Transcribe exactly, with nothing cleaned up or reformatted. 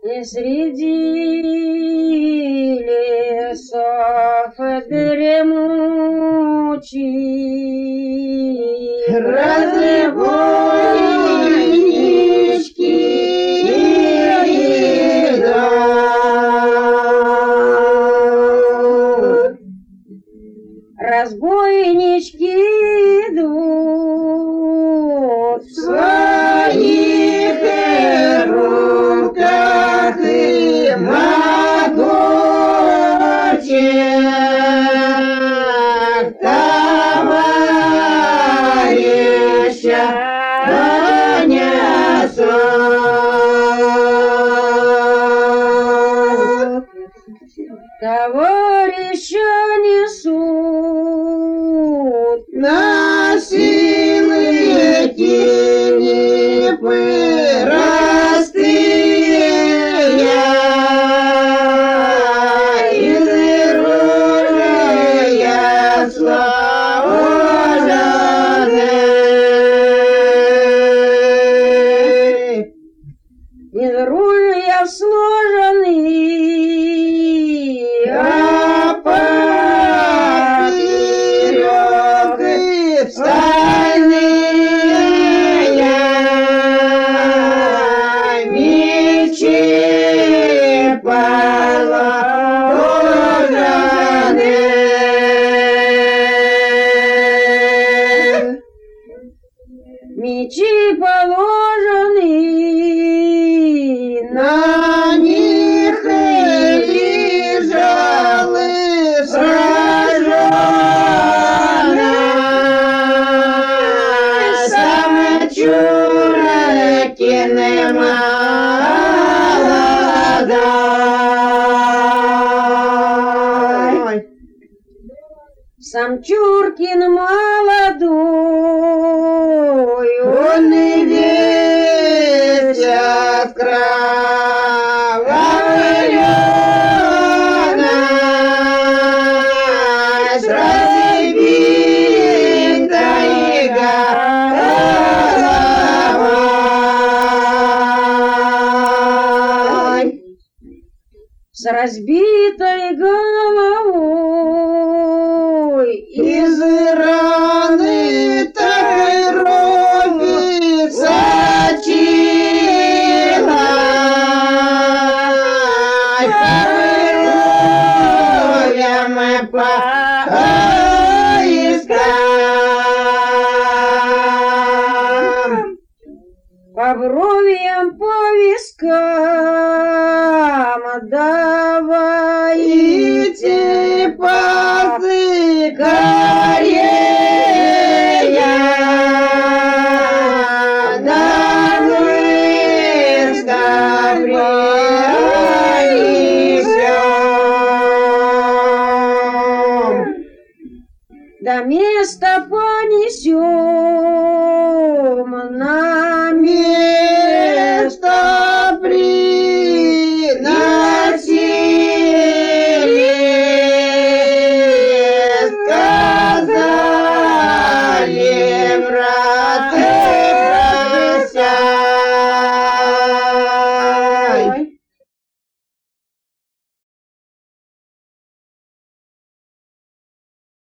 И среди лесов дремучих разбойнички идут. Разбойнички идут в своих руках и могучих товарища несут. Товарища несут насильные кипы простые, из оружия сложенных, из оружия сложенных, а поперек и стальные мечи положены. Мечи положены, на них лежал и сраженный сам Чуракин молодой. Сам Чуркин молодой, он и весь от кровавленной, с разбитой головой, с разбитой головой, из раны кровь сочилась, кровям по вискам, по бровьям, по вискам. Давайте пасы скорее, да мы скорее, до места понесем.